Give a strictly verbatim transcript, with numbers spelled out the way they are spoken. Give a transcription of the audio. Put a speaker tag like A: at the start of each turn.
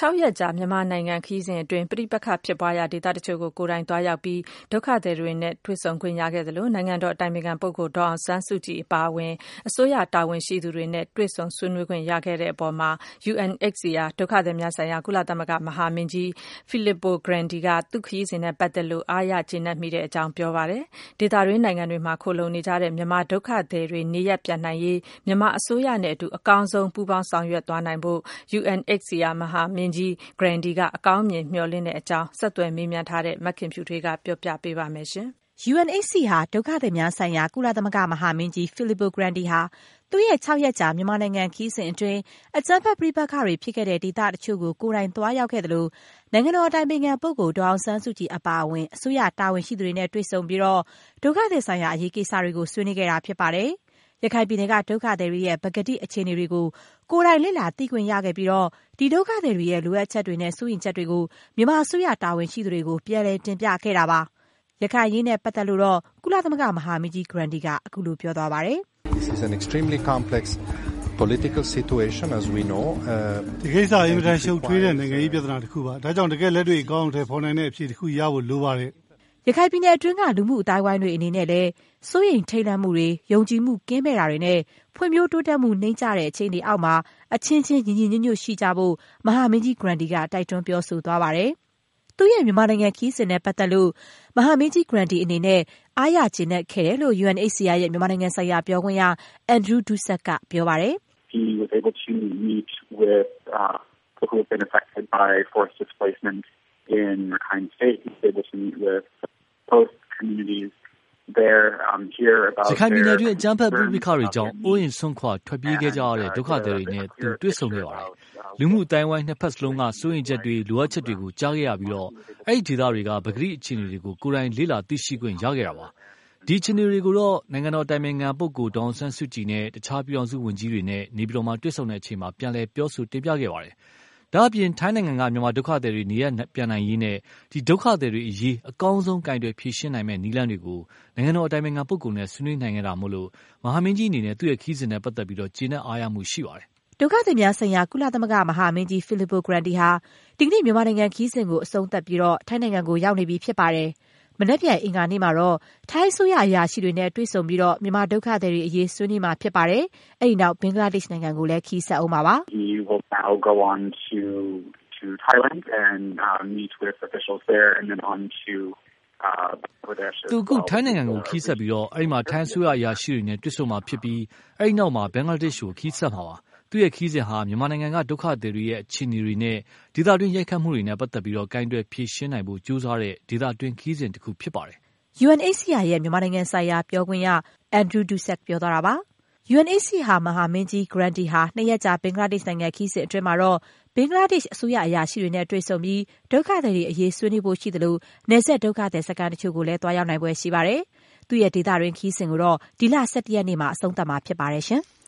A: ရက်ကြာမြန်မာနိုင်ငံခရီးစဉ်အတွင်းပဋိပက္ခဖြစ်ပွားရာဒေသတချို့ကိုကိုယ်တိုင်သွားရောက်ပြီးဒုက္ခသည်တွေနဲ့တွေ့ဆုံခွင့်ရခဲ့သလိုနိုင်ငံတော်အတိုင်ပင်ခံပုဂ္ဂိုလ်ဒေါ်အောင်ဆန်းစုကြည်အပါအဝင်အစိုးရတာဝန်ရှိသူတွေနဲ့တွေ့ဆုံဆွေးနွေးခွင့်ရခဲ့တဲ့အပေါ်မှာ ယူအန်အိတ်စီအာ ဒုက္ခသည်များဆိုင်ရာကုလသမဂ္ဂမဟာမင်းကြီး Filippo Grandi ကသူ့ခရီးစဉ်နဲ့ပတ်သက်လို့အားရကျေနပ်မိတဲ့အကြောင်းပြောပါတယ်။ဒေသတွင်းနိုင်ငံတွေမှာခိုလှုံနေကြတဲ့မြန်မာဒုက္ခသည်တွေနေရပ်ပြန်နိုင်ရေးမြန်မာအစိုးရနဲ့အတူအကောင်းဆုံးပူးပေါင်းဆောင်ရွက်သွားနိုင်ဖို့ ယူအန်အိတ်စီအာ မဟာမင်းကြီး Grandi ကအကောင်းမြင်မျှော်လင့်တဲ့အကြောင်းဆက်သွယ်မေးမြန်းထားတဲ့မခင်ဖြူထွေးကပြောပြပေးပါမယ်ရှင်။
B: ယူအန်အိတ်စီအာ ဒုက္ခသည်များဆိုင်ရာကုလသမဂ္ဂမဟာမင်းကြီး Filippo Grandi ဟာသူ့ရဲ့၆ရက်ကြာမြန်မာနိုင်ငံခရီးစဉ်အတွင်းအကြမ်းဖက်ပဋိပက္ခတွေဖြစ်ခဲ့တဲ့ဒေသတချို့ကိုကိုယ်တိုင်သွားရောက်ခဲ့သလိုနိုင်ငံတော်အတိုင်ပင်ခံပုဂ္ဂိုလ်ဒေါ်အောင်ဆန်းစုကြည်အပါအဝင်အစိုးရတာဝန်ရှိသူတွေနဲ့တွေ့ဆုံပြီးတော့ဒုက္ခသည်ဆိုင်ရာအရေးကိစ္စတွေကိုဆွေးနွေးခဲ့တာဖြစ်ပါတယ်။ရခိုင်ပြည်နယ်ကဒုက္ခသည်တွေရဲ့ပကတိအခြေအနေတွေကိုကိုယ်တိုင်လေ့လာသိခွင့်ရခဲ့ပြီးတော့ဒီဒုက္ခသည်တွေရဲ့လိုအပ်ချက်တွေနဲ့စိုးရိမ်ချက်တွေကိုမြန်မာအစိုးရတာဝန်ရှိသူတွေကိုပြန်လည်တင်ပြခဲ့တာပါ။ရခိုင်အရေးနဲ့ပတ်သက်လို့တော့ကုလသမဂ္ဂမဟာမင်းကြီး Grandi ကအခုလိုပြောသွားပါတယ်။
C: This is an extremely complex political situation as we know.
D: ဒီကိစ္စအင်မတန်ရှုပ်ထွေးတဲ့နိုင်ငံရေးပြဿနာတစ်ခုပါ။ဒါကြောင့်တကယ်လက်တွေ့အကောင်းအထည်ဖော်နိုင်တဲ့အဖြေတစ်ခုရဖို့လိုပါတယ်
B: ။ရခိုင်ပြည်နယ်အတွင်းကလူမှုအတိုင်းအဝိုင်းတွေအနေနဲ့လည်းစိုးရိမ်ထိတ်လန့်မှုတွေယုံကြည်မှုကင်းမဲ့တာတွေနဲ့ဖွံ့ဖြိုးတိုးတက်မှုနှိမ့်ကျတဲ့အခြေအနေအောက်မှာအချင်းချင်းညီညီညွတ်ညွတ်ရှိကြဖို့မဟာမင်းကြီး Grandi ကတိုက်တွန်းပြောဆိုသွားပါတယ်။သူ့ရဲ့မြန်မာနိုင်ငံခရီးစဉ်နဲ့ပတ်သက်လို့မဟာမင်းကြီး Grandi အနေနဲ့အားရကျေနပ်ခဲ့တယ်လို့ ယူအန်အိတ်စီအာ ရဲ့မြန်မာနိုင်ငံဆိုင်ရာပြောခွင့်ရ Andrew Dusack ကပြောပါတယ်
E: ။ He was able to meet with uh, people who have been affected by forced displacement in Rakhine State. He was able to meet with host communities there um, hear about
F: ရခိုင်ပြည်နယ်တွင်အကြမ်းဖက်ပဋိပက္ခတွေကြောင့်အိုးအိမ်ဆွန့်ခွာထွက်ပြေးခဲ့ကြရတဲ့ဒုက္ခသည်တွေနဲ့သူတွေ့ဆုံခဲ့ပါတယ်။လူမှုအတိုင်းဝိုင်းနှစ်ဖက်စလုံးကစိုးရိမ်ချက်တွေလိုအပ်ချက်တွေကိုကြားခဲ့ရပြီးတော့အဲ့ဒီဒေသတွေကပဂတိအခြေအနေတွေကိုကိုယ်တိုင်လေ့လာသိရှိခွင့်ရခဲ့တာပါ။ဒီအခြေအနေတွေကိုတော့နိုင်ငံတော်တိုင်ပင်ခံပုဂ္ဂိုလ်ဒေါ်အောင်ဆန်းစုကြည်နဲ့တခြားပြည်ထောင်စုဝန်ကြီးတွေနဲ့နေပြည်တော်မှာတွေ့ဆုံတဲ့အချိန်မှာပြန်လည်ပြောဆိုတင်ပြခဲ့ပါတယ်။ဒါအပြင်ထိုင်းနိုင်ငံကမြန်မာဒုက္ခသည်တွေနေရပြန်နိုင်ရေးနဲ့ဒီဒုက္ခသည်တွေအရေးအကောင်းဆုံးကင်တွယ်ဖြေရှင်းနိုင်မဲ့နည်းလမ်းတွေကိုနိုင်ငံတော်အတိုင်ပင်ခံပုဂ္ဂိုလ်နဲ့ဆွေးနွေးနိုင်ခဲ့တာမို့လို့မဟာမင်းကြီးအနေနဲ့သူ့ရဲ့ခီးစဉ်နဲ့ပတ်သက်ပြီးတော့ကျေနပ်အားရမှုရှိပါတယ်
B: ။ဒုက္ခသည်များဆိုင်ရာကုလသမဂ္ဂမဟာမင်းကြီး Filippo Grandi ဟာဒီကနေ့မြန်မာနိုင်ငံခီးစဉ်ကိုအဆုံးသတ်ပြီးတော့ထိုင်းနိုင်ငံကိုရောက်နေပြီဖြစ်ပါတယ်။မနက်ဖြန်အင်္ဂါနေ့မှာတော့ထိုင်းအစိုးရအရာရှိတွေနဲ့တွေ့ဆုံပြီးတော့မြန်မာဒုက္ခသည်တွေအရေးဆွေးနွေးမှာဖြစ်ပါတယ်။အဲဒီနောက်ဘင်္ဂလားဒေ့ရှ်နိုင်ငံကိုလည်းခီးဆက်အောင်ပါပါ။
E: He will now go on to to Thailand and uh, meet with officials there and then on to
F: သူကထိုင်းနိုင်ငံကိုခီးဆက်ပြီးတော့အဲ့ဒီမှာထိုင်းအစိုးရအရာရှိတွေနဲ့တွေ့ဆုံမှာဖြစ်ပြီးအဲ့ဒီနောက်မှာဘင်္ဂလားဒေ့ရှ်ကိုခီးဆက်မှာပါသူ့ရဲ့ခီးစဉ်ဟာမြန်မာနိုင်ငံကဒုက္ခသည်တွေရဲ့အခြေအနေတွေနဲ့ဒေသတွင်းရိုက်ခတ်မှုတွေနဲ့ပတ်သက်ပြီးတော့ကင်တွယ်ဖြေရှင်းနိုင်ဖို့ကြိုးစားတဲ့ဒေသတွင်းခီးစဉ်တစ်ခုဖြစ်ပါတယ်
B: ။ ယူအန်အိတ်စီအာ ရဲ့မြန်မာနိုင်ငံဆိုင်ရာပြောခွင့်ရ Andrew Dusack ပြောသွားတာပါ။ ယူအန်အိတ်စီအာ မဟာမင်းကြီး Grandi ဟာနှစ်ရက်ကြာဘင်္ဂလားဒေ့ရှ်နိုင်ငံခီးစဉ်အတွင်းမှာတော့ဘင်္ဂလားဒေ့ရှ်အစိုးရအရာရှိတွေနဲ့တွေ့ဆုံပြီးဒုက္ခသည်တွေအရေးဆွေးနွေးဖို့ရှိသလိုနယ်စပ်ဒုက္ခသည်စခန်းတချို့ကိုလည်းသွားရောက်နိုင်ပွဲရှိပါတယ်။သူ့ရဲ့ဒေသတွင်းခီးစဉ်ကိုတော့ဒီလ ၁၁ရက်နေ့မှာအဆုံးသတ်မှာဖြစ်ပါတယ်ရှင်။